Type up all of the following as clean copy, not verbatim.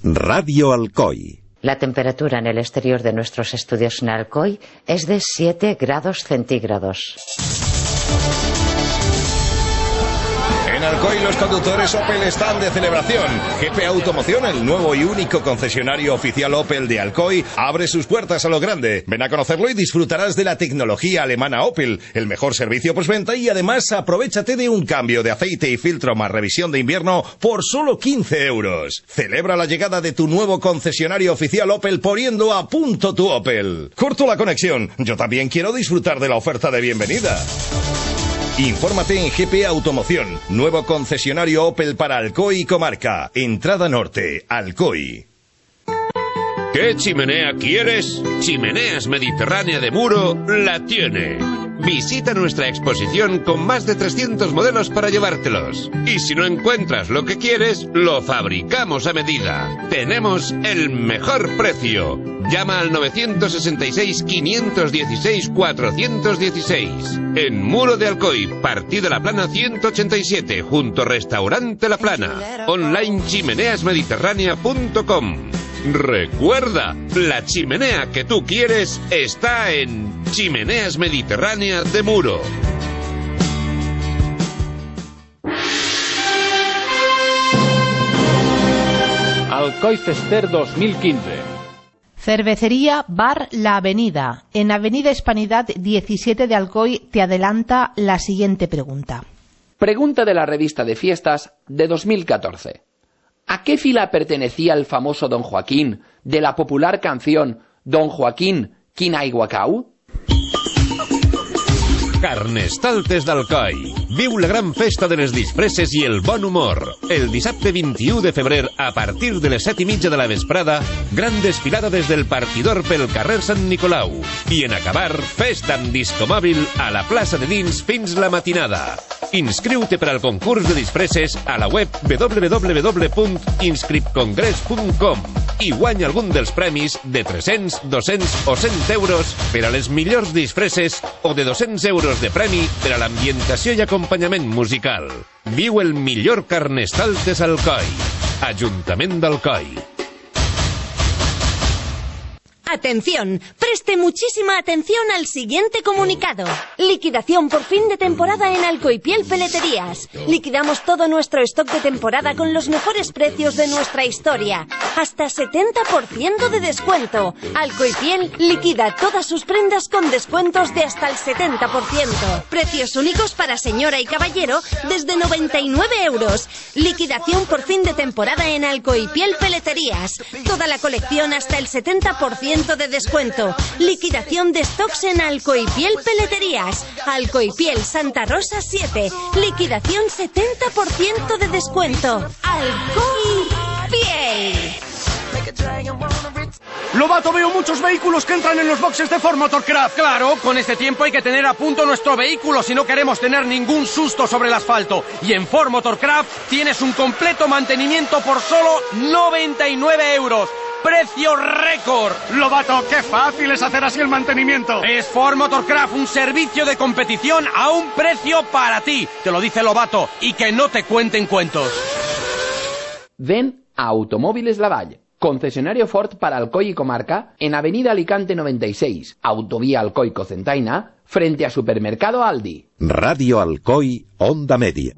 Radio Alcoy. La temperatura en el exterior de nuestros estudios en Alcoy es de 7 grados centígrados. En Alcoy los conductores Opel están de celebración. GP Automoción, el nuevo y único concesionario oficial Opel de Alcoy, abre sus puertas a lo grande. Ven a conocerlo y disfrutarás de la tecnología alemana Opel, el mejor servicio postventa y además aprovechate de un cambio de aceite y filtro más revisión de invierno por solo 15 euros. Celebra la llegada de tu nuevo concesionario oficial Opel poniendo a punto tu Opel. Corto la conexión, yo también quiero disfrutar de la oferta de bienvenida. Infórmate en GP Automoción, nuevo concesionario Opel para Alcoy y comarca. Entrada Norte, Alcoy. ¿Qué chimenea quieres? Chimeneas Mediterránea de Muro la tiene. Visita nuestra exposición con más de 300 modelos para llevártelos. Y si no encuentras lo que quieres, lo fabricamos a medida. Tenemos el mejor precio. Llama al 965-516-416. En Muro de Alcoy, partida La Plana 187, junto Restaurante La Plana. Online chimeneasmediterránea.com. Recuerda, la chimenea que tú quieres está en Chimeneas Mediterránea de Muro. Alcoy Fester 2015. Cervecería Bar La Avenida. En Avenida Hispanidad 17 de Alcoy te adelanta la siguiente pregunta. Pregunta de la revista de fiestas de 2014. ¿A qué fila pertenecía el famoso Don Joaquín de la popular canción Don Joaquín, quina i guacau? Carnestoltes d'Alcoi. Viu la gran festa de les disfresses i el bon humor. El dissabte 21 de febrer, a partir de les 7:30 de la vesprada, gran desfilada des del partidor pel carrer Sant Nicolau. I en acabar, festa amb discomòbil a la plaça de dins fins la matinada. Inscriu-te per al concurs de disfresses a la web www.inscripcongrés.com i guanya algun dels premis de 300, 200 o 100 euros per a les millors disfresses o de 200 euros de premi per a l'ambientació i acompanyament musical. Viu el millor Carnestoltes Alcoi. Ajuntament d'Alcoi. Atención, preste muchísima atención al siguiente comunicado. Liquidación por fin de temporada en Alcoipiel Peleterías. Liquidamos todo nuestro stock de temporada con los mejores precios de nuestra historia. Hasta 70% de descuento. Alcoipiel liquida todas sus prendas con descuentos de hasta el 70%. Precios únicos para señora y caballero desde 99 euros. Liquidación por fin de temporada en Alcoipiel Peleterías. Toda la colección hasta el 70% de descuento. Liquidación de stocks en Alcoipiel Peleterías. Alcoipiel Santa Rosa 7. Liquidación 70% de descuento. Alcoipiel. Lobato, veo muchos vehículos que entran en los boxes de Ford Motorcraft. Claro, con este tiempo hay que tener a punto nuestro vehículo si no queremos tener ningún susto sobre el asfalto. Y en Ford Motorcraft tienes un completo mantenimiento por solo 99 euros. ¡Precio récord! Lobato, qué fácil es hacer así el mantenimiento. Es Ford Motorcraft, un servicio de competición a un precio para ti. Te lo dice Lobato, y que no te cuenten cuentos. Ven a Automóviles Lavalle, concesionario Ford para Alcoy y comarca, en Avenida Alicante 96, Autovía Alcoy-Cocentaina, frente a Supermercado Aldi. Radio Alcoy, Onda Media.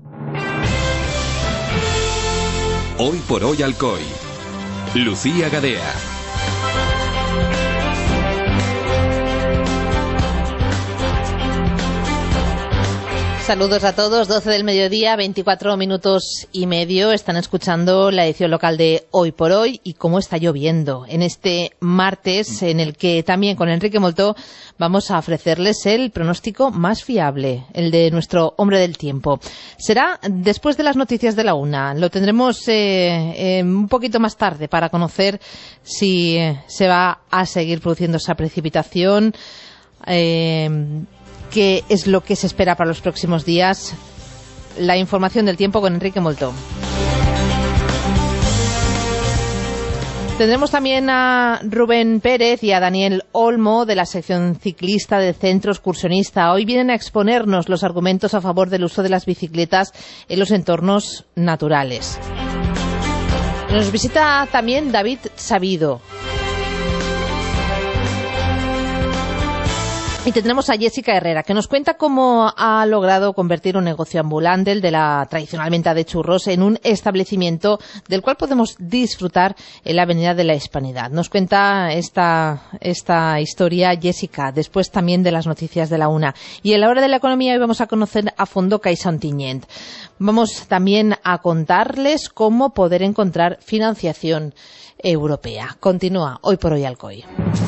Hoy por hoy Alcoy. Lucía Gadea. Saludos a todos, 12 del mediodía, 24 minutos y medio. Están escuchando la edición local de Hoy por Hoy y cómo está lloviendo en este martes, en el que también con Enrique Moltó vamos a ofrecerles el pronóstico más fiable, el de nuestro hombre del tiempo. Será después de las noticias de la 1. Lo tendremos un poquito más tarde para conocer si se va a seguir produciendo esa precipitación, qué es lo que se espera para los próximos días. La información del tiempo con Enrique Moltó. Tendremos también a Rubén Pérez y a Daniel Olmo de la sección ciclista del Centro Excursionista. Hoy vienen a exponernos los argumentos a favor del uso de las bicicletas en los entornos naturales. Nos visita también David Sabido. Y tendremos a Jessica Herrera, que nos cuenta cómo ha logrado convertir un negocio ambulante, el de la tradicional venta de churros, en un establecimiento del cual podemos disfrutar en la Avenida de la Hispanidad. Nos cuenta esta historia Jessica, después también de las noticias de la 1. Y en la hora de la economía hoy vamos a conocer a fondo Caixa Ontinyent. Vamos también a contarles cómo poder encontrar financiación europea. Continúa Hoy por Hoy Alcoy.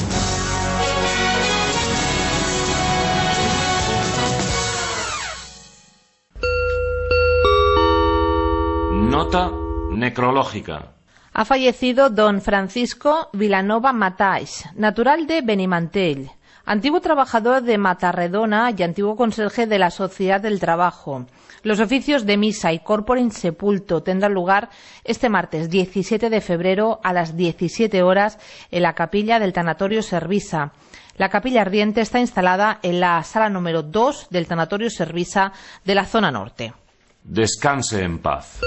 Nota necrológica. Ha fallecido don Francisco Vilanova Matais, natural de Benimantell, antiguo trabajador de Matarredona y antiguo conserje de la Sociedad del Trabajo. Los oficios de misa y corpore in sepulto tendrán lugar este martes 17 de febrero a las 17 horas en la capilla del Tanatorio Servisa. La capilla ardiente está instalada en la sala número 2 del Tanatorio Servisa de la zona norte. Descanse en paz.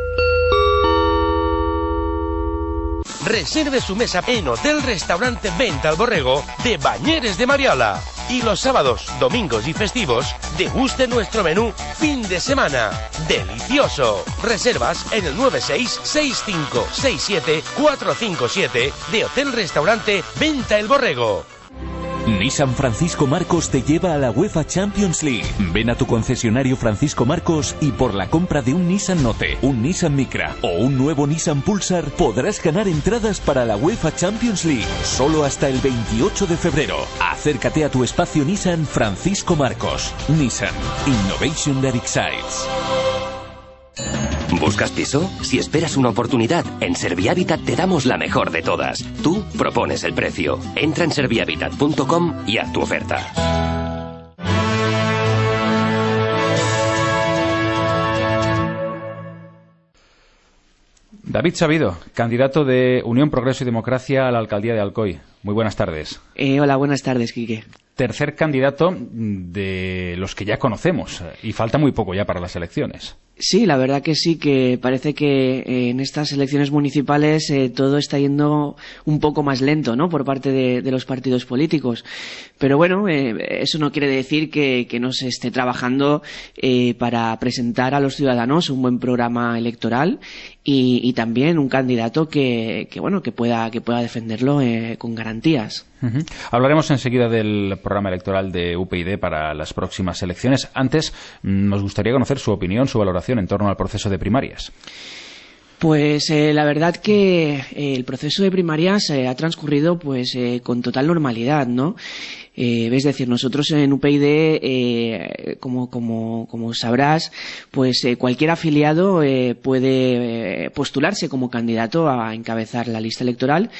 Reserve su mesa en Hotel Restaurante Venta al Borrego de Bañeres de Mariola. Y los sábados, domingos y festivos, deguste nuestro menú fin de semana. ¡Delicioso! Reservas en el 966567-457 de Hotel Restaurante Venta el Borrego. Nissan Francisco Marcos te lleva a la UEFA Champions League. Ven a tu concesionario Francisco Marcos y por la compra de un Nissan Note, un Nissan Micra o un nuevo Nissan Pulsar podrás ganar entradas para la UEFA Champions League. Solo hasta el 28 de febrero. Acércate a tu espacio Nissan Francisco Marcos. Nissan. Innovation that excites. ¿Buscas piso? Si esperas una oportunidad, en Servihabitat te damos la mejor de todas. Tú propones el precio. Entra en servihabitat.com y haz tu oferta. David Sabido, candidato de Unión, Progreso y Democracia a la alcaldía de Alcoy. Muy buenas tardes. Hola, buenas tardes, Quique. Tercer candidato de los que ya conocemos y falta muy poco ya para las elecciones. Sí, la verdad que sí, que parece que en estas elecciones municipales todo está yendo un poco más lento, ¿no?, por parte de los partidos políticos. Pero bueno, eso no quiere decir que no se esté trabajando para presentar a los ciudadanos un buen programa electoral y también un candidato que pueda defenderlo con garantías. Uh-huh. Hablaremos enseguida del programa electoral de UPyD para las próximas elecciones. Antes, nos gustaría conocer su opinión, su valoración en torno al proceso de primarias. Pues la verdad que el proceso de primarias ha transcurrido pues con total normalidad, ¿no? Es decir, nosotros en UPyD, como sabrás, pues cualquier afiliado puede postularse como candidato a encabezar la lista electoral.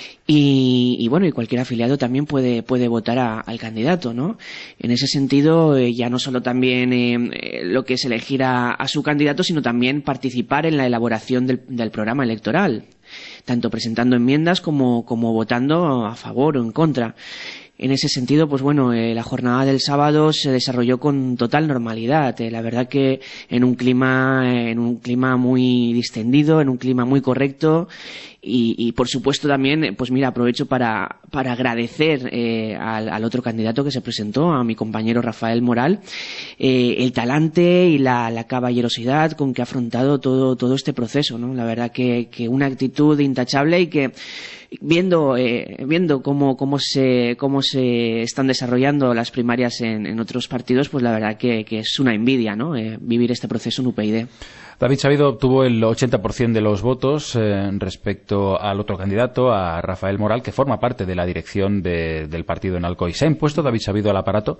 Y cualquier afiliado también puede votar al candidato, ¿no? En ese sentido, ya no solo también lo que es elegir a su candidato, sino también participar en la elaboración del programa electoral, tanto presentando enmiendas como votando a favor o en contra. En ese sentido, pues bueno, la jornada del sábado se desarrolló con total normalidad. La verdad que en un clima muy distendido, en un clima muy correcto. Y por supuesto también, pues mira, aprovecho para agradecer al otro candidato que se presentó, a mi compañero Rafael Moral, el talante y la caballerosidad con que ha afrontado todo este proceso, ¿no? La verdad que una actitud intachable y que viendo cómo se están desarrollando las primarias en otros partidos, pues la verdad que es una envidia, ¿no? Vivir este proceso en UPyD. David Sabido obtuvo el 80% de los votos respecto al otro candidato, a Rafael Moral, que forma parte de la dirección del partido en Alcoy. ¿Se ha impuesto David Sabido al aparato?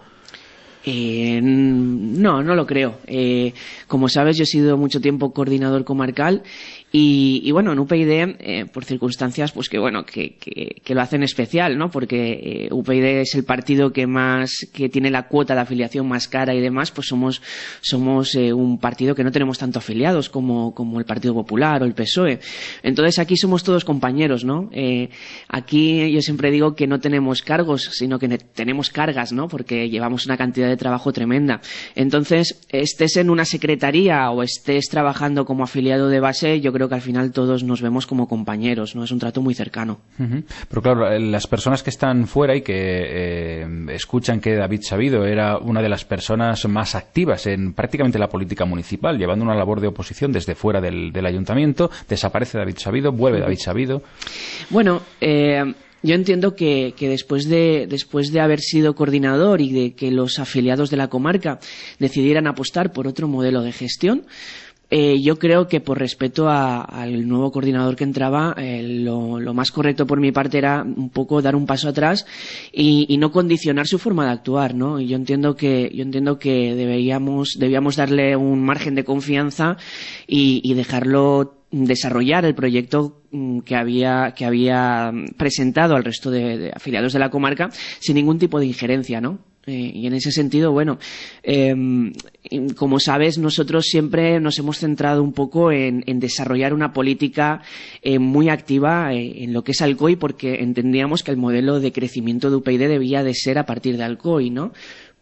No lo creo. Como sabes, yo he sido mucho tiempo coordinador comarcal y bueno, en UPyD, por circunstancias, pues que lo hacen especial, ¿no? Porque UPyD es el partido que tiene la cuota de afiliación más cara y demás, pues somos un partido que no tenemos tanto afiliados como el Partido Popular o el PSOE. Entonces aquí somos todos compañeros, ¿no? Aquí yo siempre digo que no tenemos cargos, sino que tenemos cargas, ¿no? Porque llevamos una cantidad de trabajo tremenda. Entonces, estés en una secretaría o estés trabajando como afiliado de base, yo creo creo que al final todos nos vemos como compañeros, ¿no? Es un trato muy cercano. Pero claro, las personas que están fuera y que escuchan que David Sabido era una de las personas más activas en prácticamente la política municipal, llevando una labor de oposición desde fuera del ayuntamiento, desaparece David Sabido, vuelve David Sabido. Bueno, yo entiendo que después de haber sido coordinador y de que los afiliados de la comarca decidieran apostar por otro modelo de gestión, yo creo que por respeto al nuevo coordinador que entraba, lo más correcto por mi parte era un poco dar un paso atrás y no condicionar su forma de actuar, ¿no? Y yo entiendo que debíamos darle un margen de confianza y dejarlo desarrollar el proyecto que había presentado al resto de afiliados de la comarca sin ningún tipo de injerencia, ¿no? Y en ese sentido, bueno, como sabes, nosotros siempre nos hemos centrado un poco en desarrollar una política muy activa en lo que es Alcoy, porque entendíamos que el modelo de crecimiento de UPyD debía de ser a partir de Alcoy, ¿no?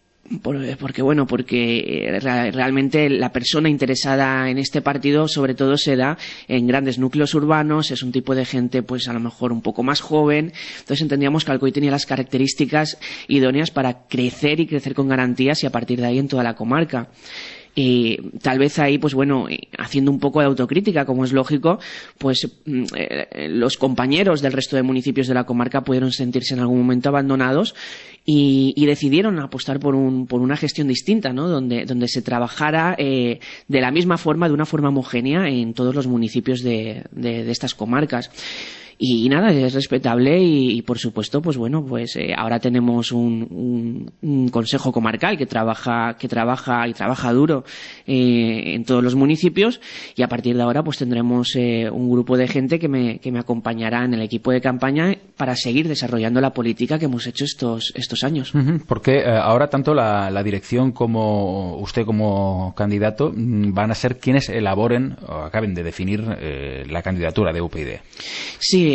Porque realmente la persona interesada en este partido sobre todo se da en grandes núcleos urbanos, es un tipo de gente pues a lo mejor un poco más joven, entonces entendíamos que Alcoy tenía las características idóneas para crecer y crecer con garantías y a partir de ahí en toda la comarca. Y tal vez ahí, pues bueno, haciendo un poco de autocrítica, como es lógico, pues los compañeros del resto de municipios de la comarca pudieron sentirse en algún momento abandonados y decidieron apostar por una gestión distinta, ¿no? Donde se trabajara de la misma forma, de una forma homogénea en todos los municipios de estas comarcas. Y nada, es respetable y por supuesto, pues bueno, pues ahora tenemos un consejo comarcal que trabaja duro en todos los municipios y a partir de ahora pues tendremos un grupo de gente que me acompañará en el equipo de campaña para seguir desarrollando la política que hemos hecho estos años. Porque ahora tanto la dirección como usted como candidato van a ser quienes elaboren o acaben de definir la candidatura de UPyD. Sí,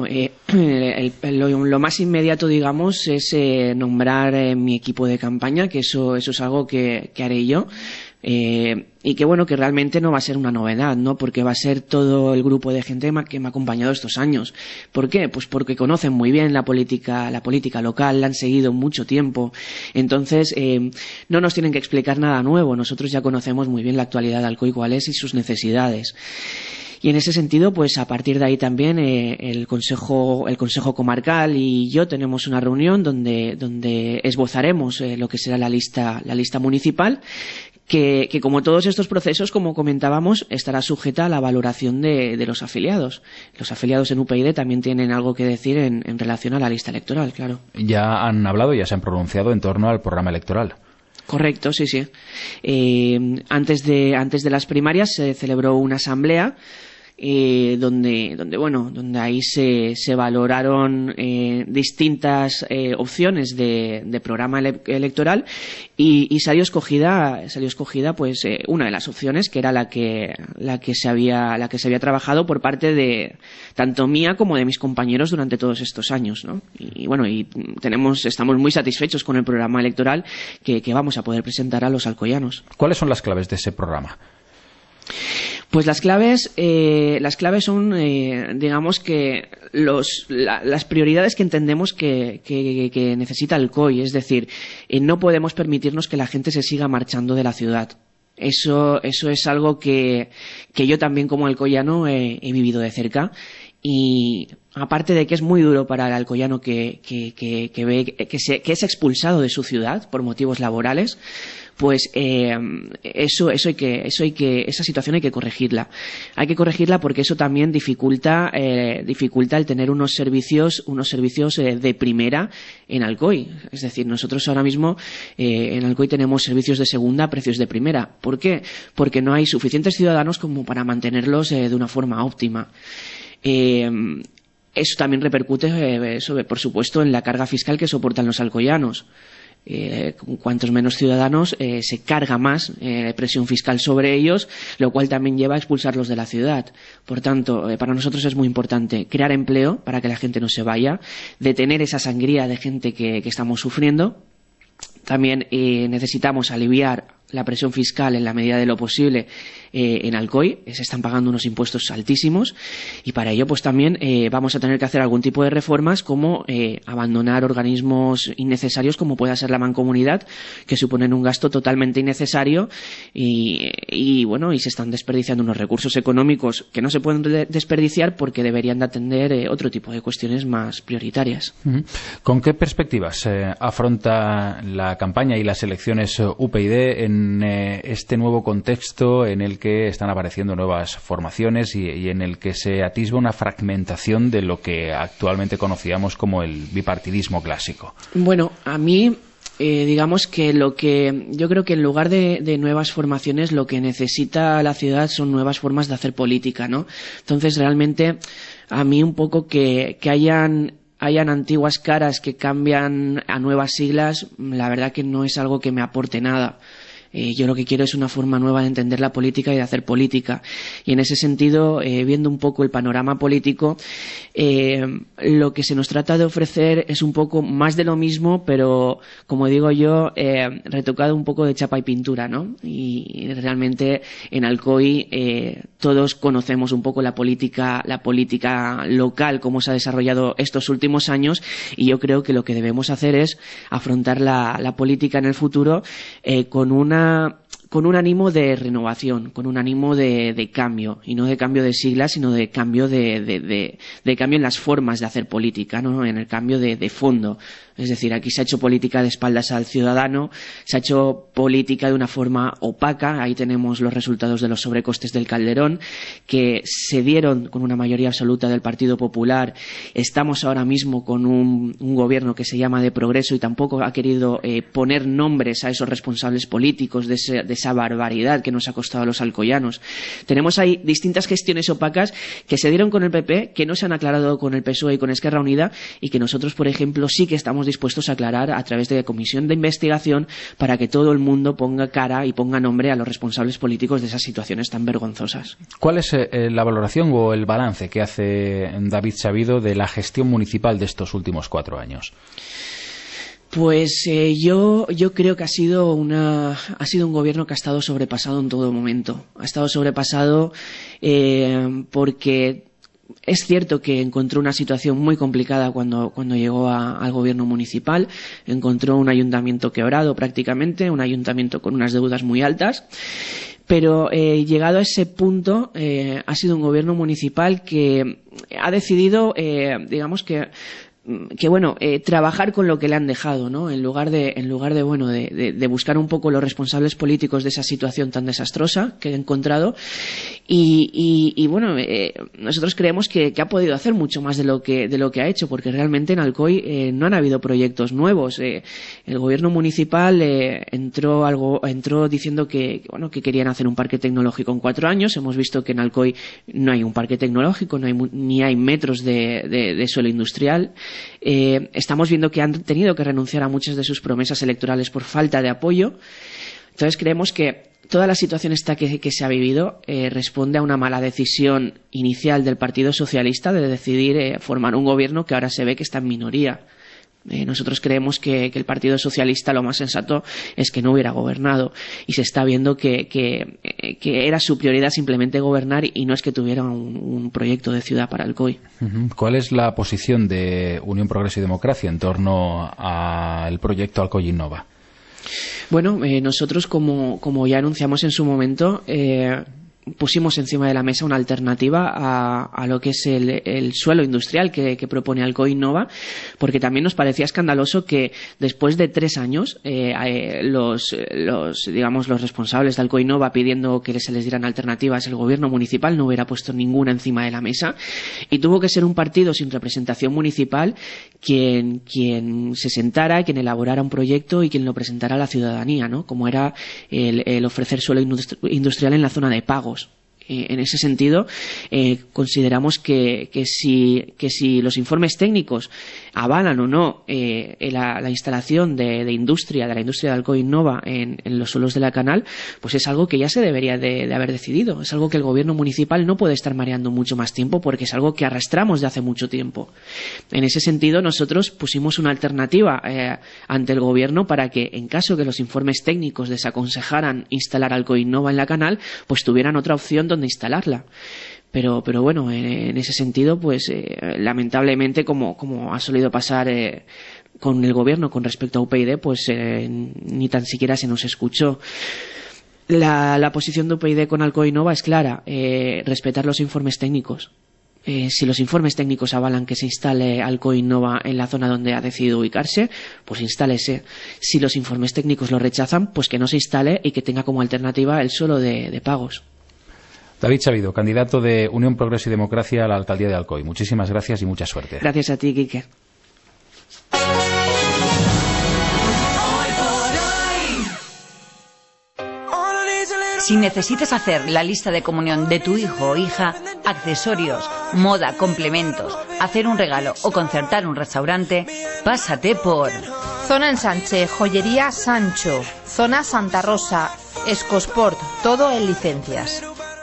lo más inmediato, digamos, es nombrar mi equipo de campaña, que eso es algo que haré yo. Y que bueno, que realmente no va a ser una novedad, ¿no? Porque va a ser todo el grupo de gente que me ha acompañado estos años. ¿Por qué? Pues porque conocen muy bien la política local, la han seguido mucho tiempo. Entonces, no nos tienen que explicar nada nuevo. Nosotros ya conocemos muy bien la actualidad de Alcoy, cuál es y sus necesidades. Y en ese sentido, pues a partir de ahí también el consejo comarcal y yo tenemos una reunión donde esbozaremos lo que será la lista municipal, que como todos estos procesos, como comentábamos, estará sujeta a la valoración de los afiliados. Los afiliados en UPyD también tienen algo que decir en relación a la lista electoral, claro. Ya han hablado, ya se han pronunciado en torno al programa electoral. Correcto, sí. Antes de las primarias se celebró una asamblea donde ahí se valoraron distintas opciones de programa electoral y salió escogida pues una de las opciones que era la que se había trabajado por parte de tanto mía como de mis compañeros durante todos estos años, ¿no? Y bueno, estamos muy satisfechos con el programa electoral que vamos a poder presentar a los alcoyanos. ¿Cuáles son las claves de ese programa? Pues las claves son, digamos que las prioridades que entendemos que necesita Alcoy, es decir, no podemos permitirnos que la gente se siga marchando de la ciudad. Eso es algo que yo también como alcoyano he vivido de cerca. Y aparte de que es muy duro para el alcoyano que es expulsado de su ciudad por motivos laborales, pues esa situación hay que corregirla. Hay que corregirla porque eso también dificulta el tener unos servicios de primera en Alcoy. Es decir, nosotros ahora mismo en Alcoy tenemos servicios de segunda a precios de primera. ¿Por qué? Porque no hay suficientes ciudadanos como para mantenerlos de una forma óptima. Eso también repercute, por supuesto, en la carga fiscal que soportan los alcoyanos. Cuantos menos ciudadanos se carga más presión fiscal sobre ellos, lo cual también lleva a expulsarlos de la ciudad. Por tanto, para nosotros es muy importante crear empleo para que la gente no se vaya, detener esa sangría de gente que estamos sufriendo. También necesitamos aliviar la presión fiscal en la medida de lo posible en Alcoy. Se están pagando unos impuestos altísimos y para ello pues también vamos a tener que hacer algún tipo de reformas, como abandonar organismos innecesarios como pueda ser la mancomunidad, que suponen un gasto totalmente innecesario y bueno, y se están desperdiciando unos recursos económicos que no se pueden desperdiciar porque deberían de atender otro tipo de cuestiones más prioritarias. ¿Con qué perspectivas afronta la campaña y las elecciones UPyD en este nuevo contexto en el que están apareciendo nuevas formaciones y en el que se atisba una fragmentación de lo que actualmente conocíamos como el bipartidismo clásico? Bueno, a mí digamos que yo creo que en lugar de nuevas formaciones, lo que necesita la ciudad son nuevas formas de hacer política, ¿no? Entonces realmente a mí un poco que hayan antiguas caras que cambian a nuevas siglas, la verdad que no es algo que me aporte nada. Yo lo que quiero es una forma nueva de entender la política y de hacer política. Y en ese sentido, viendo un poco el panorama político, lo que se nos trata de ofrecer es un poco más de lo mismo, pero, como digo yo, retocado un poco de chapa y pintura, ¿no? Y realmente en Alcoy todos conocemos un poco la política local, cómo se ha desarrollado estos últimos años, y yo creo que lo que debemos hacer es afrontar la política en el futuro con un ánimo de renovación, con un ánimo de cambio, y no de cambio de siglas, sino de cambio de cambio en las formas de hacer política, ¿no? En el cambio de fondo. Es decir, aquí se ha hecho política de espaldas al ciudadano, se ha hecho política de una forma opaca. Ahí tenemos los resultados de los sobrecostes del Calderón, que se dieron con una mayoría absoluta del Partido Popular. Estamos ahora mismo con un gobierno que se llama de Progreso y tampoco ha querido poner nombres a esos responsables políticos de esa barbaridad que nos ha costado a los alcoyanos. Tenemos ahí distintas gestiones opacas que se dieron con el PP, que no se han aclarado con el PSOE y con Esquerra Unida, y que nosotros, por ejemplo, sí que estamos dispuestos a aclarar a través de la comisión de investigación para que todo el mundo ponga cara y ponga nombre a los responsables políticos de esas situaciones tan vergonzosas. ¿Cuál es la valoración o el balance que hace David Sabido de la gestión municipal de estos últimos 4 años? Pues yo creo que ha sido un gobierno que ha estado sobrepasado en todo momento. Ha estado sobrepasado porque es cierto que encontró una situación muy complicada cuando llegó al gobierno municipal. Encontró un ayuntamiento quebrado prácticamente, un ayuntamiento con unas deudas muy altas. Pero llegado a ese punto, ha sido un gobierno municipal que ha decidido, digamos que trabajar con lo que le han dejado, ¿no? En lugar de buscar un poco los responsables políticos de esa situación tan desastrosa que he encontrado. Nosotros creemos que ha podido hacer mucho más de lo que ha hecho, porque realmente en Alcoy no han habido proyectos nuevos. El gobierno municipal entró diciendo que querían hacer un parque tecnológico en 4 años. Hemos visto que en Alcoy no hay un parque tecnológico, ni hay metros de suelo industrial. Estamos viendo que han tenido que renunciar a muchas de sus promesas electorales por falta de apoyo. Entonces creemos que toda la situación esta que se ha vivido responde a una mala decisión inicial del Partido Socialista de decidir formar un gobierno que ahora se ve que está en minoría. Nosotros creemos que el Partido Socialista lo más sensato es que no hubiera gobernado, y se está viendo que era su prioridad simplemente gobernar y no es que tuviera un proyecto de ciudad para Alcoy. ¿Cuál es la posición de Unión Progreso y Democracia en torno al proyecto Alcoy Innova? Bueno, nosotros como ya anunciamos en su momento, pusimos encima de la mesa una alternativa a lo que es el suelo industrial que propone Alcoy Innova, porque también nos parecía escandaloso que después de 3 años los responsables de Alcoy Innova pidiendo que se les dieran alternativas, el gobierno municipal no hubiera puesto ninguna encima de la mesa, y tuvo que ser un partido sin representación municipal quien se sentara, quien elaborara un proyecto y quien lo presentara a la ciudadanía, ¿no? Como era el ofrecer suelo industrial en la zona de Pagos. En ese sentido, consideramos que si los informes técnicos avalan o no la instalación de la industria de Alcoy Nova en los suelos de la Canal, pues es algo que ya se debería de haber decidido. Es algo que el gobierno municipal no puede estar mareando mucho más tiempo, porque es algo que arrastramos de hace mucho tiempo. En ese sentido, nosotros pusimos una alternativa ante el gobierno para que, en caso que los informes técnicos desaconsejaran instalar Alcoy Nova en la Canal, pues tuvieran otra opción donde instalarla. Pero bueno, en ese sentido, pues lamentablemente, como ha solido pasar con el gobierno con respecto a UPyD, pues ni tan siquiera se nos escuchó. La posición de UPyD con Alcoy Nova es clara: respetar los informes técnicos. Si los informes técnicos avalan que se instale Alcoy Nova en la zona donde ha decidido ubicarse, pues instálese. Si los informes técnicos lo rechazan, pues que no se instale y que tenga como alternativa el suelo de Pagos. David Chavido, candidato de Unión Progreso y Democracia a la alcaldía de Alcoy. Muchísimas gracias y mucha suerte. Gracias a ti, Quique. Si necesitas hacer la lista de comunión de tu hijo o hija, accesorios, moda, complementos, hacer un regalo o concertar un restaurante, pásate por Zona Ensanche, Joyería Sancho, Zona Santa Rosa, Escosport, todo en licencias.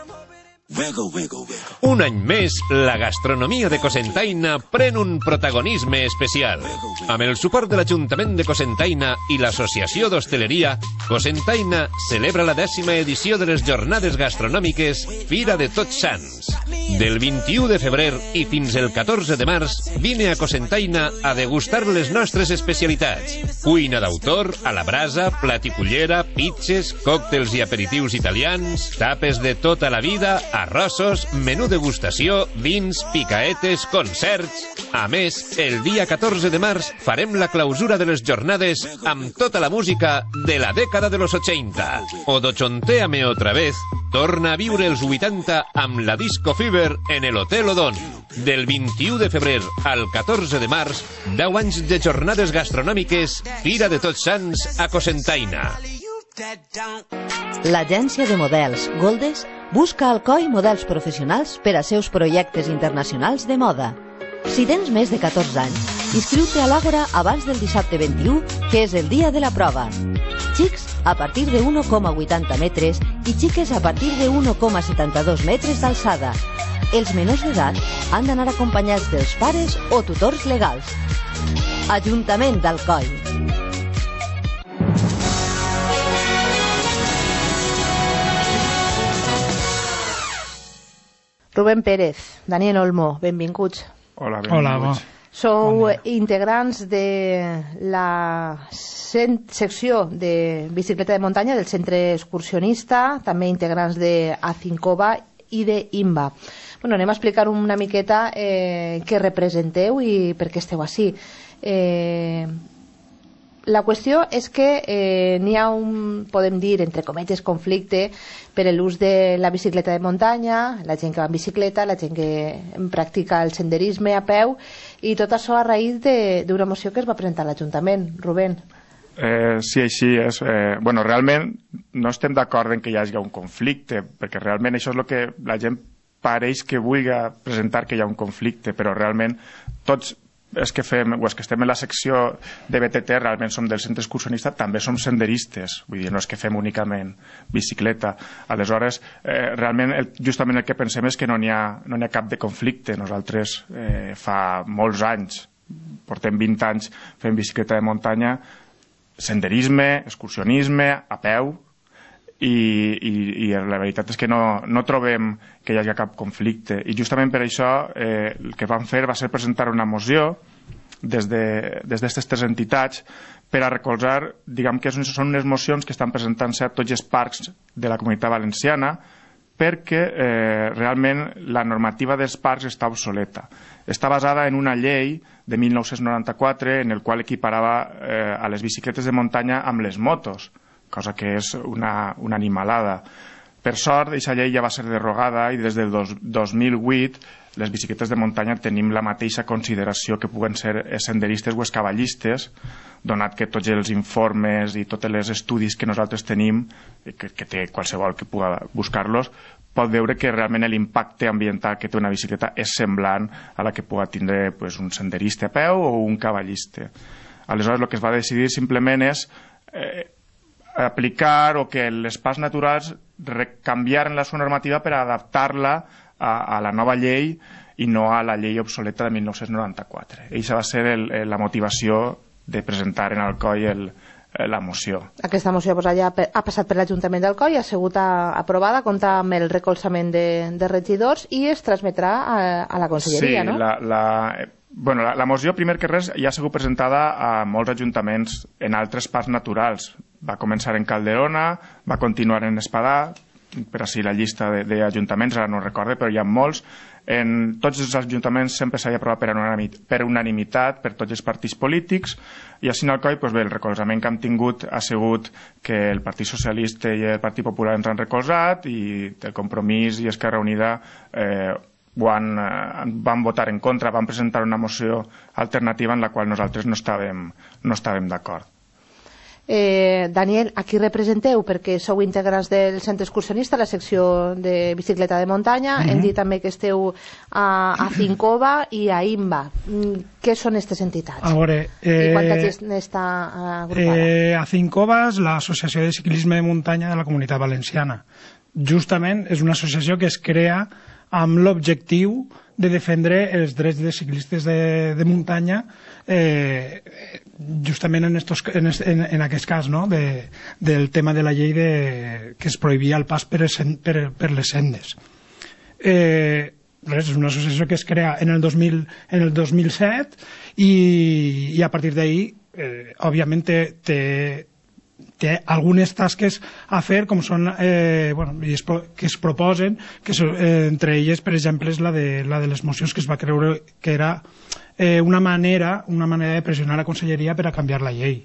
Un any més, la gastronomia de Cocentaina pren un protagonisme especial. Amb el suport de l'Ajuntament de Cocentaina i l'Associació d'Hostaleria, Cocentaina celebra la 10ª edició de les Jornades Gastronòmiques Fira de Tots Sants. Del 21 de febrer i fins el 14 de març, vine a Cocentaina a degustar les nostres especialitats. Cuina d'autor, a la brasa, platicullera, pizzas, còctels i aperitius italians, tapes de tota la vida, arrossos, menú degustació, vins, picaetes, concerts. A més, el dia 14 de març farem la clausura de les jornades amb tota la música de la dècada de los 80. Odochontéame otra vez torna a viure els 80 amb la Disco Fever en el Hotel Odon. Del 21 de febrer al 14 de març, 10 anys de jornades gastronòmiques Fira de Tots Sants a Cocentaina. L'agència de models Goldes busca al Alcoy models professionals per a seus projectes internacionals de moda. Si tens més de 14 anys, inscriu-te a l'Àgora abans del dissabte 21, que és el dia de la prova. Xics a partir de 1,80 metres i xiques a partir de 1,72 metres d'alçada. Els menors d'edat han d'anar acompanyats dels pares o tutors legals. Ajuntament d'Alcoy. Rubén Pérez, Daniel Olmo, benvinguts. Hola, benvinguts. Sou integrants de la secció de bicicleta de muntanya del centre excursionista, també integrants de Acincova i de IMBA. Bueno, anem a explicar una miqueta què representeu i per què esteu així. La qüestió és que n'hi ha podem dir, entre cometes, conflicte per l'ús de la bicicleta de muntanya, la gent que va en bicicleta, la gent que practica el senderisme a peu, i tot això a raïs d'una moció que es va presentar a l'Ajuntament. Rubén. Sí, així és. Bueno, realment no estem d'acord en que hi hagi un conflicte, perquè realment això és el que la gent pareix que vulgui presentar, que hi ha un conflicte, però realment tots els que fem, o els que estem en la secció de BTT realment som del centre excursionista, també som senderistes, vull dir, no és que fem únicament bicicleta. Aleshores, realment justament el que pensem és que no n'hi ha cap de conflicte. Nosaltres fa molts anys, portem 20 anys fent bicicleta de muntanya, senderisme, excursionisme, a peu, i la veritat és que no trobem que hi hagi cap conflicte, i justament per això el que vam fer va ser presentar una moció des d'aquestes tres entitats per a recolzar, diguem que són unes mocions que estan presentant-se a tots els parcs de la Comunitat Valenciana, perquè realment la normativa dels parcs està obsoleta. Està basada en una llei de 1994 en el qual equiparava a les bicicletes de muntanya amb les motos, cosa que és una animalada. Per sort, aquesta llei ja va ser derogada i des del 2008 les bicicletes de muntanya tenim la mateixa consideració que puguen ser senderistes o escavallistes, donat que tots els informes i tots els estudis que nosaltres tenim, que té qualsevol que puga buscar-los, pot veure que realment l'impacte ambiental que té una bicicleta és semblant a la que pugui tindre un senderista a peu o un cavallista. Aleshores, el que es va decidir simplement és aplicar o que les parcs naturals canviaren la seva normativa per adaptar-la a la nova llei i no a la llei obsoleta de 1994. Eixa va ser la motivació de presentar en Alcoi la moció. Aquesta moció ja ha passat per l'Ajuntament d'Alcoi, ha sigut aprovada, compta amb el recolzament de regidors i es transmetrà a la Conselleria, no? La moció, primer que res, ja ha sigut presentada a molts ajuntaments en altres parcs naturals. Va començar en Calderona, va continuar en Espadà, per així la llista d'ajuntaments, ara no recorde, però hi ha molts. En tots els ajuntaments sempre s'ha aprovat per unanimitat per tots els partits polítics, i així en Alcoi, el recolzament que hem tingut ha sigut que el Partit Socialista i el Partit Popular ens han recolzat, i el Compromís i Esquerra Unida van votar en contra, van presentar una moció alternativa en la qual nosaltres no estàvem d'acord. Daniel, a qui representeu? Perquè sou integrants del Centre Excursionista, la secció de bicicleta de muntanya. Hem dit també que esteu a Fincova i a IMBA. Què són aquestes entitats? A veure, I quanta gent està agrupada? A Fincova és l'Associació de Ciclisme de Muntanya de la Comunitat Valenciana. Justament és una associació que es crea amb l'objectiu de defendre els drets de ciclistes de muntanya, justament en aquest cas, no? Del tema de la llei que es prohibia el pas per les sendes. És una associació que es crea en el 2007 i a partir d'ahí, òbviament, té algunes tasques a fer, com són que es proposen, que entre elles, per exemple, és la de les mocions, que es va creure que era una manera de pressionar la Conselleria per a canviar la llei.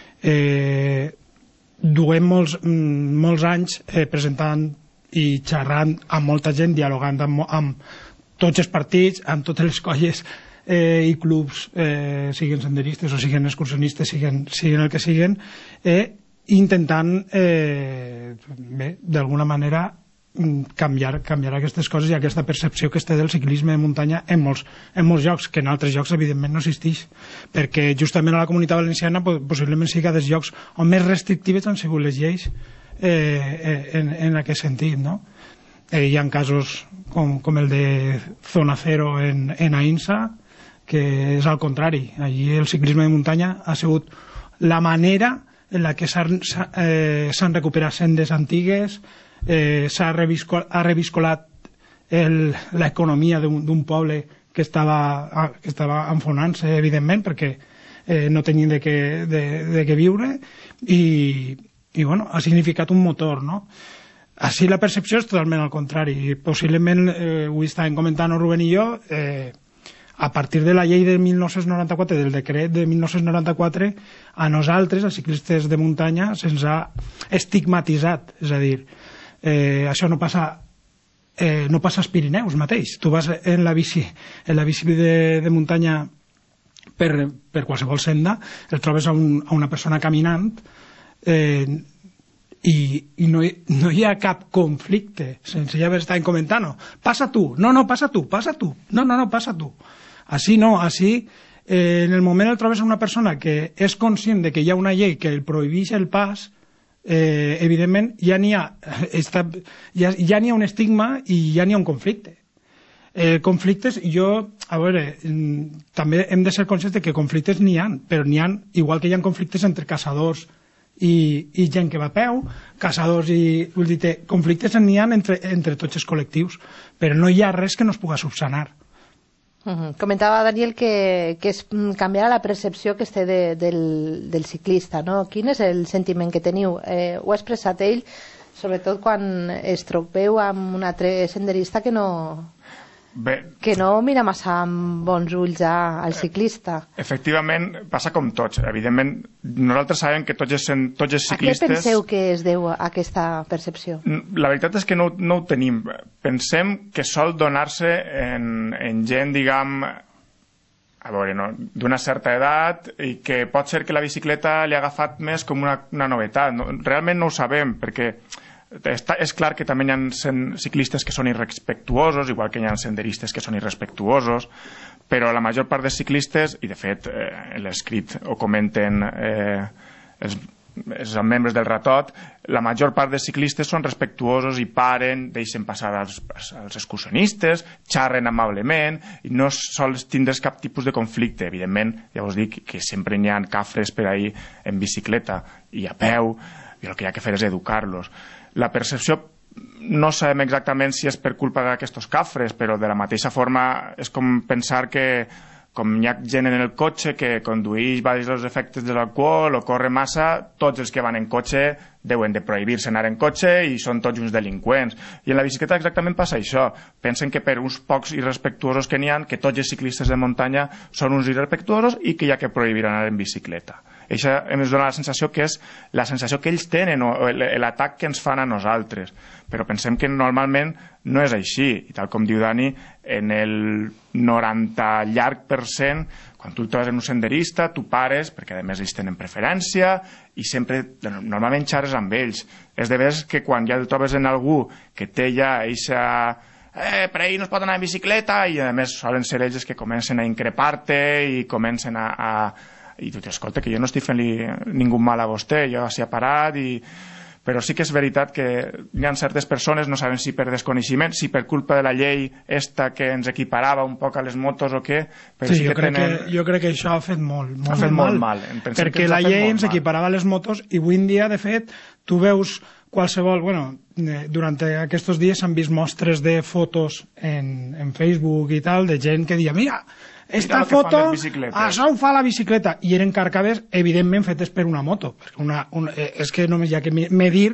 Duem molts anys presentant i xerrant amb molta gent, dialogant amb tots els partits, amb totes les colles i clubs, siguin senderistes o siguin excursionistes, siguin el que siguin, intentant d'alguna manera canviar aquestes coses i aquesta percepció que es té del ciclisme de muntanya en molts llocs, que en altres llocs evidentment no existeix, perquè justament a la Comunitat Valenciana possiblement sigui dels llocs on més restrictives han sigut les lleis en aquest sentit, no? Hi ha casos com el de Zona Cero en Aïnsa, que és al contrari. Allí el ciclisme de muntanya ha sigut la manera en la que s'han recuperat sendes antigues, s'ha reviscolat l'economia d'un poble que estava enfonant-se, evidentment, perquè no tenien de què viure, i ha significat un motor, no? Així la percepció és totalment al contrari. Possiblement, ho estàvem comentant Rubén i jo, a partir de la llei de 1994, del decret de 1994, a nosaltres, els ciclistes de muntanya, se'ns ha estigmatitzat. És a dir, això no passa als Pirineus mateix. Tu vas en la bici de muntanya per qualsevol senda, el trobes a una persona caminant, i no hi ha cap conflicte. Senzillament estàvem comentant, passa tu, no, passa tu, no, passa tu. Així no, així en el moment el trobes a una persona que és conscient de que hi ha una llei que el prohibeix el pas, evidentment ja n'hi ha un estigma i ja n'hi ha un conflicte. Conflictes, també hem de ser conscients que conflictes n'hi ha, però n'hi ha, igual que hi ha conflictes entre caçadors i gent que va a peu, caçadors i... conflictes n'hi ha entre tots els col·lectius, però no hi ha res que no es pugui subsanar. Comentava Daniel que es canviarà la percepció que es té del ciclista, no? Quin és el sentiment que teniu? Ho ha expressat ell, sobretot quan es trobeu amb un altre senderista que no que no mira massa amb bons ulls al ciclista. Efectivament, passa com tots. Evidentment, nosaltres sabem que tots els ciclistes... A què penseu que es deu a aquesta percepció? La veritat és que no ho tenim. Pensem que sol donar-se en gent, diguem, a veure, d'una certa edat, i que pot ser que la bicicleta li ha agafat més com una novetat. Realment no ho sabem, perquè és clar que també hi ha ciclistes que són irrespectuosos, igual que hi ha senderistes que són irrespectuosos, però la major part dels ciclistes, i de fet l'escrit ho comenten els membres del Ratot, la major part dels ciclistes són respectuosos i paren, deixen passar els excursionistes, xerren amablement i no sols tindre's cap tipus de conflicte. Evidentment, ja us dic que sempre hi ha cafres per ahir en bicicleta i a peu, i el que hi ha que fer és educar-los. La percepció no sabem exactament si és per culpa d'aquestos cafres, però de la mateixa forma és com pensar que com hi ha gent en el cotxe que condueix baix els efectes de l'alcohol o corre massa, tots els que van en cotxe deuen de prohibir-se anar en cotxe i són tots uns delinqüents. I en la bicicleta exactament passa això. Pensen que per uns pocs irrespectuosos que n'hi ha, que tots els ciclistes de muntanya són uns irrespectuosos i que hi ha que prohibir anar en bicicleta. Això ens dona la sensació que és la sensació que ells tenen o l'atac que ens fan a nosaltres. Però pensem que normalment no és així. I tal com diu Dani, en el 90% llarg, quan tu trobes en un senderista, tu pares, perquè a més ells tenen preferència, i sempre, normalment xerres amb ells. És de veres que quan ja el trobes en algú que té ja eixa... per ahir no es pot anar en bicicleta, i a més solen ser ells que comencen a increpar-te i comencen i tu t'escolta, que jo no estic fent-li ningú mal a vostè, jo s'hi ha parat, però sí que és veritat que hi ha certes persones, no saben si per desconeixement, si per culpa de la llei esta que ens equiparava un poc a les motos o què, però sí, jo crec que això ha fet molt mal, perquè la llei ens equiparava a les motos i avui en dia, de fet, tu veus qualsevol, durant aquests dies s'han vist mostres de fotos en Facebook i tal, de gent que dia, mira, esta foto, això ho fa la bicicleta, i eren càrcaves evidentment fetes per una moto, és que només hi ha que medir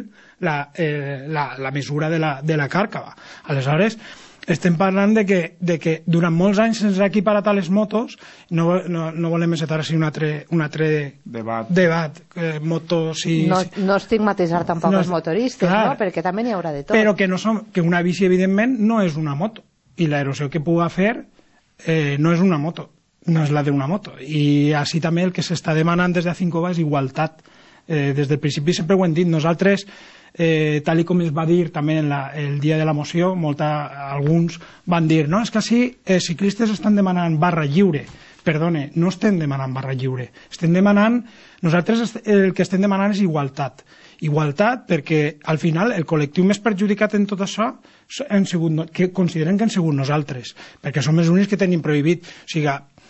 la mesura de la càrcava. Aleshores, estem parlant de que durant molts anys se'ns ha equiparat a les motos, no volem encetar així un altre debat, motos i... No estigmatitzar tampoc els motoristes, no? Perquè també n'hi haurà de tot. Però que una bici, evidentment, no és una moto, i l'erosió que puga fer no és una moto, no és la d'una moto, i així també el que s'està demanant des de Acincova és igualtat. Des del principi sempre ho hem dit, nosaltres, tal com es va dir també el dia de la moció, alguns van dir, no, és que així els ciclistes estan demanant barra lliure. Perdone, no estem demanant barra lliure, nosaltres el que estem demanant és igualtat, perquè al final el col·lectiu més perjudicat en tot això que consideren que han sigut nosaltres, perquè som els únics que tenim prohibit. O sigui,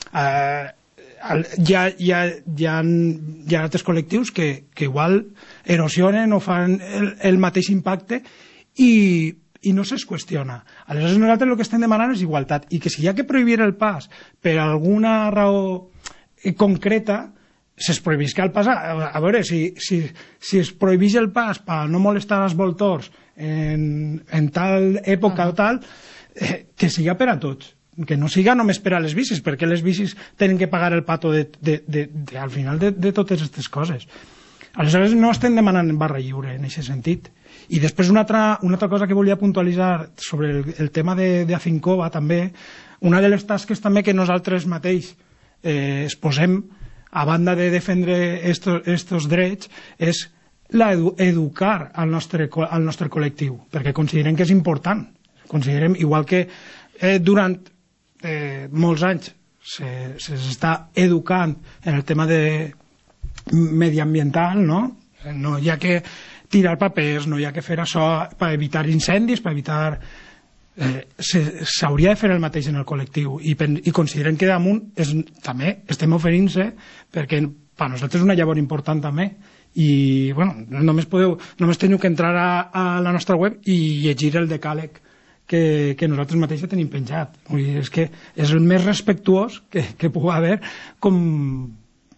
hi ha altres col·lectius que igual erosionen o fan el mateix impacte i no se'ls qüestiona. Aleshores nosaltres el que estem demanant és igualtat, i que si hi ha que prohibir el pas per alguna raó concreta, se'ls prohibisca el pas. A veure, si es prohibeix el pas per no molestar els voltors en tal època o tal, que siga per a tots, que no siga només per a les bicis, perquè les bicis tenen que pagar el pato al final de totes aquestes coses. Aleshores no estem demanant barra lliure en aquest sentit. I després una altra cosa que volia puntualitzar sobre el tema d'Acincova també, una de les tasques també que nosaltres mateix exposem a banda de defendre estos drets és educar al nostre col·lectiu, perquè considerem que és important. Considerem, igual que durant molts anys s'està educant en el tema mediambiental, no hi ha que tirar papers, no hi ha que fer això per evitar incendis, per evitar... s'hauria de fer el mateix en el col·lectiu, i considerem que damunt també estem oferint-se, perquè per nosaltres és una llavor important també, i només teniu que entrar a la nostra web i llegir el decàleg que nosaltres mateixos tenim penjat. Vull dir, és que és el més respectuós que pugui haver com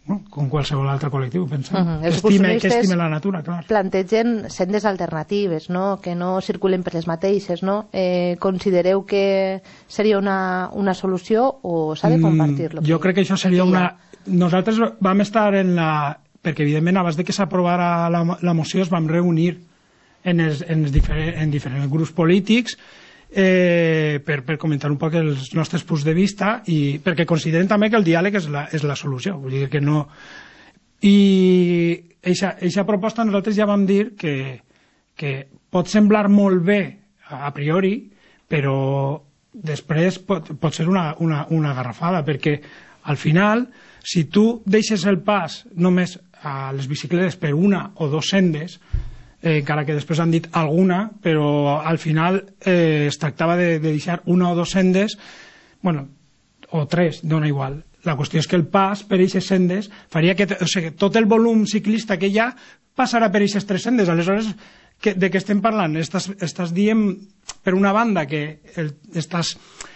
com qualsevol altre col·lectiu, pensa. Els Que excursionistes estime la natura, clar. plantegen sendes alternatives, no? Que no circulen per les mateixes, no? Considereu que seria una solució o s'ha de compartir-lo? Jo crec que això seria una... Nosaltres vam estar en la... Perquè, evidentment, abans de que s'aprovara la moció es vam reunir en diferents grups polítics per comentar un poc els nostres punts de vista i perquè considerem també que el diàleg és la solució, vull dir que no... I aquesta proposta nosaltres ja vam dir que pot semblar molt bé a priori, però després pot ser una garrafada, perquè al final, si tu deixes el pas només a les bicicletes per una o dos sendes, encara que després han dit alguna, però al final es tractava de deixar una o dos sendes, bueno, o tres, dona igual. La qüestió és que el pas per aquestes sendes faria que tot el volum ciclista que hi ha passarà per aquestes tres sendes. Aleshores, de què estem parlant? Estàs dient, per una banda, que estàs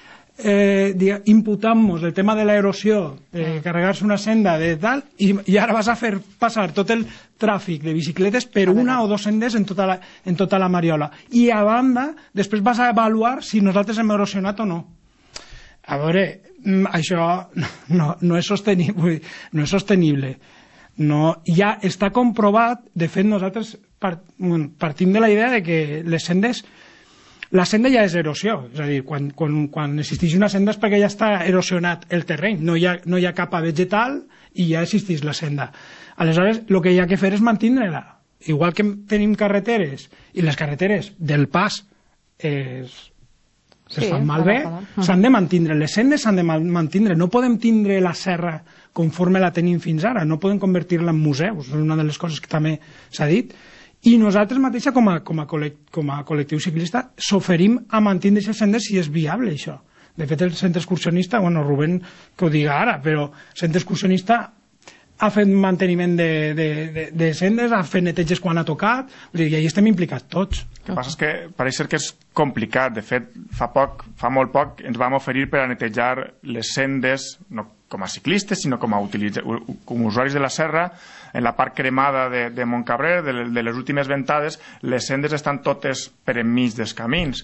imputant-nos el tema de l'aerosió, de carregar-se una senda de tal, i ara vas a fer passar tot el tràfic de bicicletes per una o dos sendes en tota la Mariola. I a banda, després vas a avaluar si nosaltres hem erosionat o no. A veure, això no és sostenible. No és sostenible. Ja està comprovat, de fet nosaltres partim de la idea de que les sendes... La senda ja és erosió, és a dir, quan existeix una senda és perquè ja està erosionat el terreny, no hi ha capa vegetal i ja existeix la senda. Aleshores, el que hi ha que fer és mantindre-la. Igual que tenim carreteres, i les carreteres del pas es fan malbé, s'han de mantindre, les sendes s'han de mantindre, no podem tindre la serra conforme la tenim fins ara, no podem convertir-la en museus, és una de les coses que també s'ha dit. I nosaltres mateixa, com a col·lectiu ciclista, s'oferim a mantindre aquestes sendes si és viable, això. De fet, el centre excursionista, bueno, Rubén que ho diga ara, però el centre excursionista ha fet manteniment de sendes, ha fet neteges quan ha tocat, i ahí estem implicats tots. El que passa és que pareix ser que és complicat. De fet, fa molt poc ens vam oferir per a netejar les sendes, no com a ciclistes, sinó com a usuaris de la serra. En la part cremada de Montcabrer, de les últimes ventades, les sendes estan totes per enmig dels camins.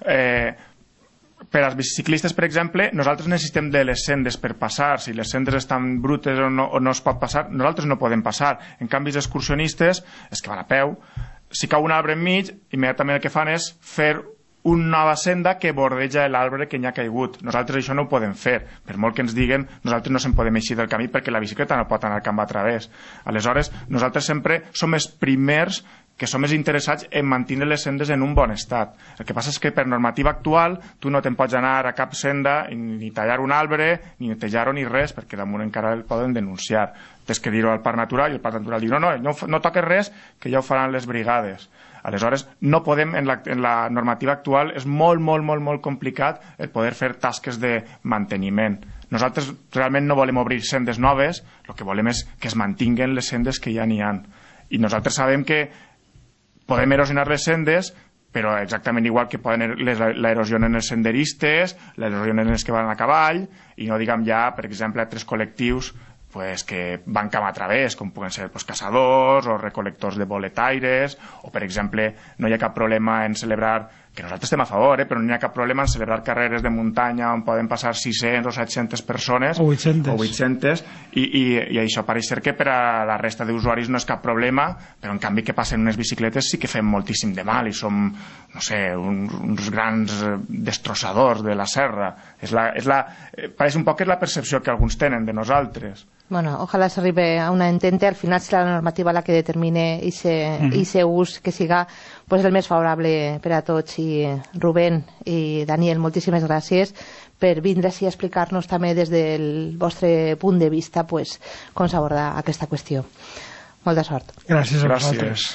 Per als biciclistes, per exemple, nosaltres necessitem de les sendes per passar. Si les sendes estan brutes o no es pot passar, nosaltres no podem passar. En canvi, els excursionistes, és que van a peu, si cau un arbre enmig, immediatament el que fan és fer una nova senda que bordeja l'arbre que n'hi ha caigut. Nosaltres això no ho podem fer. Per molt que ens diguen, nosaltres no se'n podem eixir del camí perquè la bicicleta no pot anar camp a través. Aleshores, nosaltres sempre som els primers que som més interessats en mantenir les sendes en un bon estat. El que passa és que per normativa actual tu no te'n pots anar a cap senda ni tallar un arbre, ni netejar-ho ni res, perquè damunt encara el poden denunciar. Tens que dir-ho al Parc Natural i el Parc Natural diu no toques res, que ja ho faran les brigades. Aleshores, no podem, en la normativa actual és molt complicat el poder fer tasques de manteniment. Nosaltres realment no volem obrir sendes noves, el que volem és que es mantinguen les sendes que ja n'hi ha. I nosaltres sabem que podem erosionar les sendes, però exactament igual que poden l'erosió en els senderistes, l'erosió en els que van a cavall, i no diguem ja, per exemple, altres col·lectius que van camp a través, com puguen ser caçadors o recolectors de boletaires, o per exemple no hi ha cap problema en celebrar, que nosaltres estem a favor, però no hi ha cap problema en celebrar carreres de muntanya on poden passar 600 o 700 persones o 800 i això pareix ser que per a la resta d'usuaris no és cap problema, però en canvi que passen unes bicicletes sí que fem moltíssim de mal i som, no sé, uns grans destrossadors de la serra. Pareix un poc que és la percepció que alguns tenen de nosaltres. Bueno, ojalá se arribe a una entente. Al final serà la normativa la que determine ese ús que siga pues el més favorable per a tots. I Rubén i Daniel, moltíssimes gràcies per vindre així a explicar-nos també des del vostre punt de vista pues, com s'aborda aquesta qüestió. Molta sort. Gràcies a vosaltres.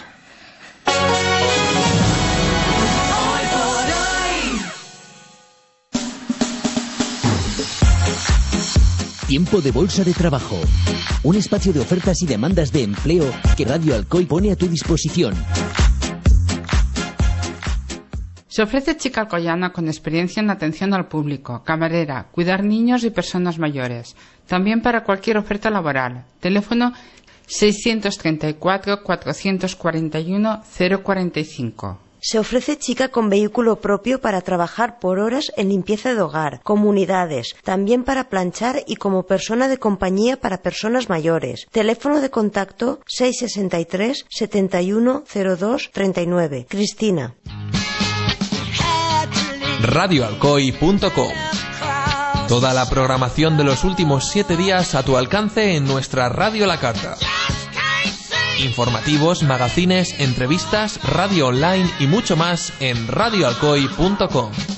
Tiempo de Bolsa de Trabajo, un espacio de ofertas y demandas de empleo que Radio Alcoy pone a tu disposición. Se ofrece chica alcoyana con experiencia en atención al público, camarera, cuidar niños y personas mayores. También para cualquier oferta laboral. Teléfono 634 441 045. Se ofrece chica con vehículo propio para trabajar por horas en limpieza de hogar, comunidades, también para planchar y como persona de compañía para personas mayores. Teléfono de contacto 663 71 02 39. Cristina. radioalcoy.com. Toda la programación de los últimos 7 días a tu alcance en nuestra radio a la carta. Informativos, magazines, entrevistas, radio online y mucho más en radioalcoy.com.